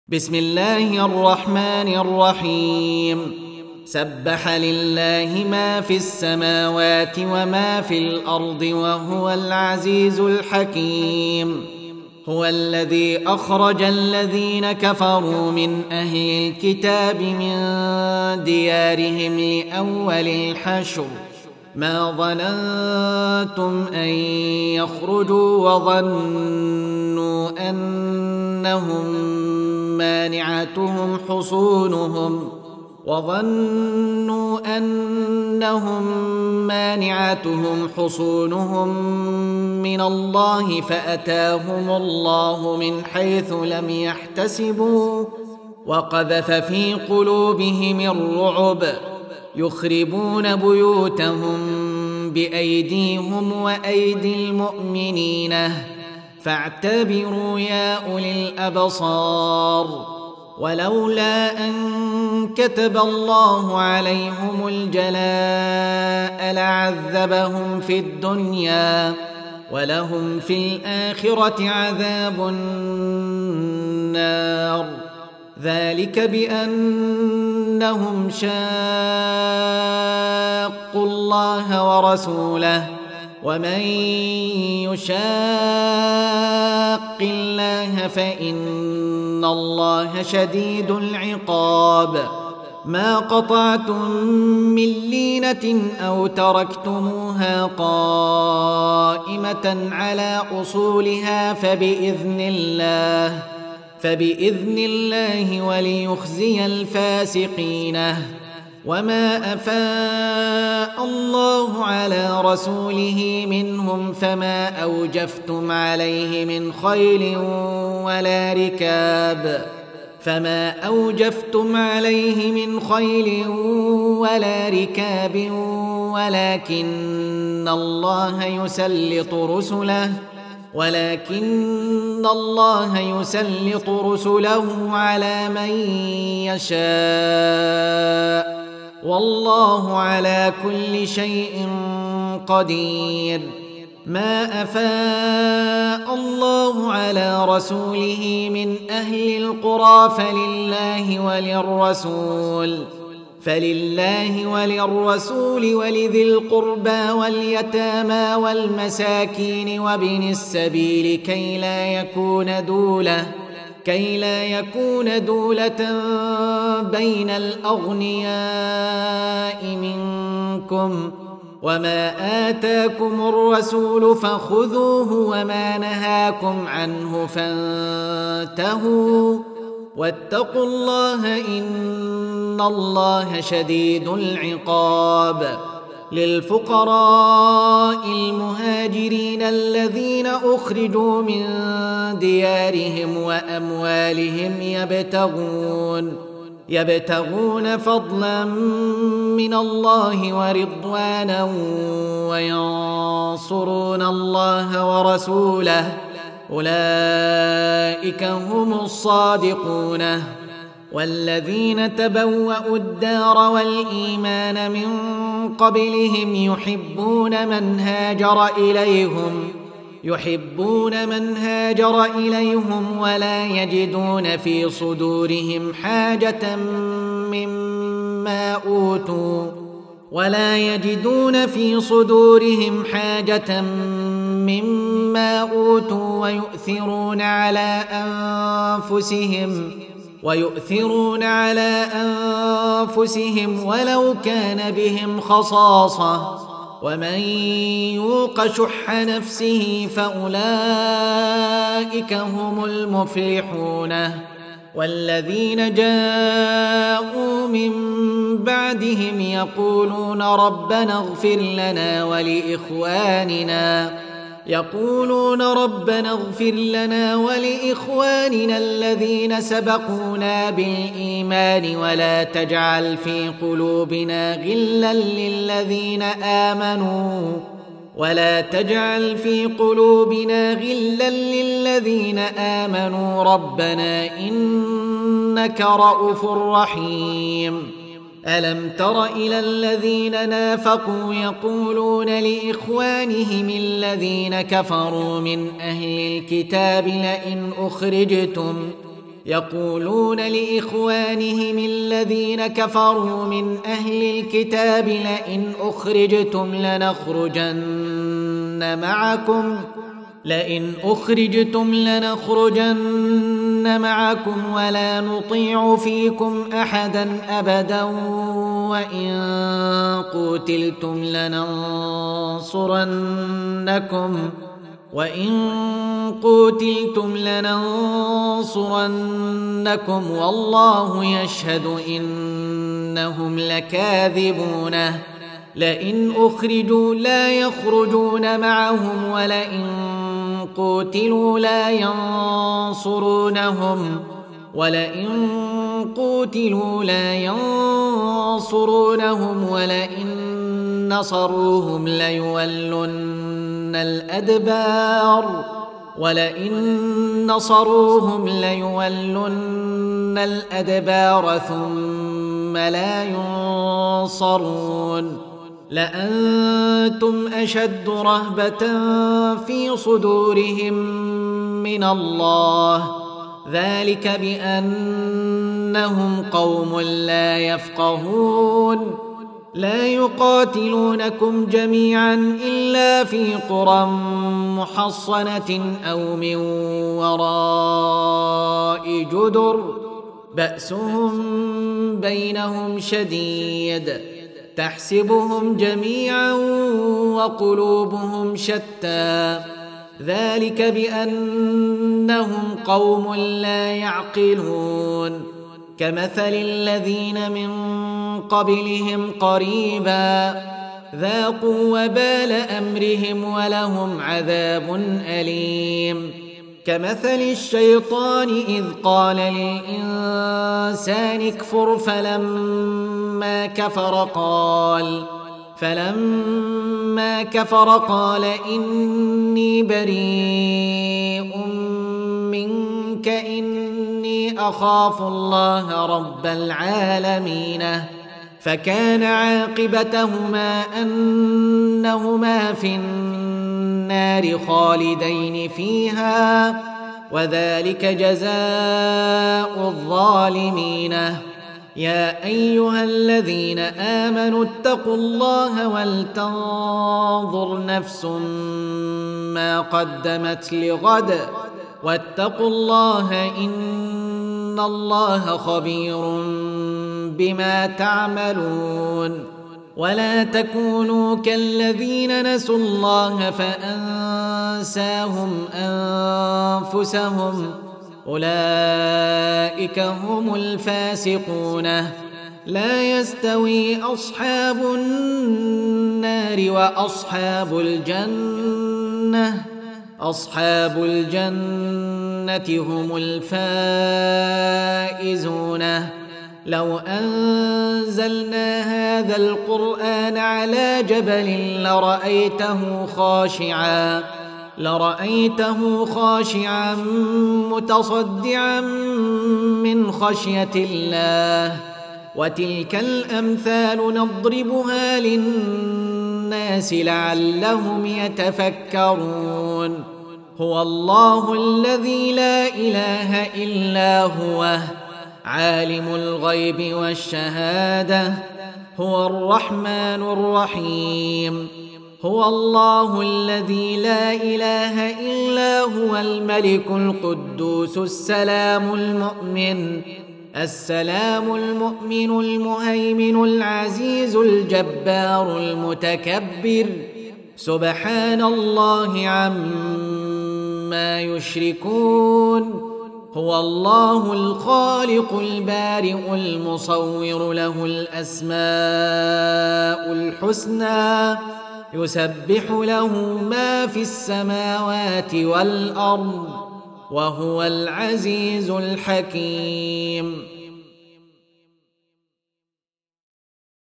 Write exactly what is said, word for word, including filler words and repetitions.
بسم الله الرحمن الرحيم سبح لله ما في السماوات وما في الأرض وهو العزيز الحكيم. هو الذي أخرج الذين كفروا من أهل الكتاب من ديارهم لأول الحشر ما ظننتم أن يخرجوا وظنوا أنهم مانعتهم حصونهم وظنوا أنهم مانعتهم حصونهم من الله فأتاهم الله من حيث لم يحتسبوا وقذف في قلوبهم الرعب يخربون بيوتهم بأيديهم وأيدي المؤمنين فاعتبروا يا أولي الأبصار. ولولا أن كتب الله عليهم الجلاء لعذبهم في الدنيا ولهم في الآخرة عذاب النار ذلك بأنهم شاقوا الله ورسوله ومن يشاق الله فإن الله شديد العقاب. ما قطعتم من لينة أو تركتموها قائمة على أصولها فبإذن الله فبإذن الله وليخزي الفاسقين. وما أفاء الله على رسوله منهم فما أوجفتم عليه من خيل ولا ركاب فما أوجفتم عليه من خيل ولا ركاب ولكن الله يسلط رسله ولكن الله يسلط رسله على من يشاء والله على كل شيء قدير. ما أفاء الله على رسوله من أهل القرى فلله وللرسول فلله وللرسول ولذي القربى واليتامى والمساكين وابن السبيل كي لا يكون دولة كي لا يكون دولة بين الأغنياء منكم. وما آتاكم الرسول فخذوه وما نهاكم عنه فانتهوا واتقوا الله إن الله شديد العقاب. للفقراء المهاجرين الذين أخرجوا من ديارهم وأموالهم يبتغون يبتغون فضلا من الله ورضوانا وينصرون الله ورسوله أولئك هم الصادقون. والذين تبوأوا الدار والإيمان من قبلهم يحبون من هاجر إليهم يحبون من هاجر إليهم ولا يجدون في صدورهم حاجة مما أوتوا ولا يجدون في صدورهم حاجة مما أوتوا ويؤثرون على أنفسهم ويؤثرون على أنفسهم ولو كان بهم خصاصة ومن يوق شح نفسه فأولئك هم المفلحون. والذين جاءوا من بعدهم يقولون ربنا اغفر لنا ولإخواننا يقولون ربنا اغفر لنا ولإخواننا الذين سبقونا بالإيمان ولا تجعل في قلوبنا غلا للذين آمنوا ولا تجعل في قلوبنا غلا للذين آمنوا ربنا إنك رؤوف رحيم. ألم تر إلى الذين نافقوا يقولون لإخوانهم الذين كفروا من أهل الكتاب لئن أخرجتم يقولون لإخوانهم الذين كفروا من أهل الكتاب لئن أخرجتم لنخرجن معكم لئن أخرجتم لنخرجن معكم ولا نطيع فيكم أحدا أبدا وإن قتلتم لننصرنكم وإن قتلتم لننصرنكم والله يشهد إنهم لكاذبون لئن أخرجوا لا يخرجون معهم ولئن قتلوا لا ينصرونهم ولئن قتلوا لا ينصرونهم ولئن نصروهم ليولن الأدبار ولئن نصروهم ليولن الأدبار ثم لا ينصرون لأنتم أشد رهبة في صدورهم من الله ذلك بأنهم قوم لا يفقهون لا يقاتلونكم جميعا إلا في قرى محصنة أو من وراء جدر بأسهم بينهم شديد تحسبهم جميعا وقلوبهم شتى ذلك بأنهم قوم لا يعقلون كمثل الذين من قبلهم قريبا ذاقوا وبال أمرهم ولهم عذاب أليم كمثل الشيطان إذ قال للإنسان اكفر فلما كفر قال فلما كفر قال إني بريء منك إني أخاف الله رب العالمين فكان عاقبتهما أنهما في النار خالدين فيها وذلك جزاء الظالمين يا أيها الذين آمنوا اتقوا الله ولتنظر نفس ما قدمت لغد واتقوا الله إن الله خبير بما تعملون ولا تكونوا كالذين نسوا الله فأنساهم أنفسهم أولئك هم الفاسقون لا يستوي أصحاب النار وأصحاب الجنة أصحاب الجنة هم الفائزون لو أنزلنا هذا القرآن على جبل لرأيته خاشعا لرأيته خاشعا متصدعا من خشية الله وتلك الأمثال نضربها للناس لعلهم يتفكرون هو الله الذي لا إله إلا هو عالم الغيب والشهادة هو الرحمن الرحيم هو الله الذي لا إله إلا هو الملك القدوس السلام المؤمن السلام المؤمن المهيمن العزيز الجبار المتكبر سبحان الله عما يشركون هو الله الخالق البارئ المصور له الأسماء الحسنى يسبح له ما في السماوات والأرض وهو العزيز الحكيم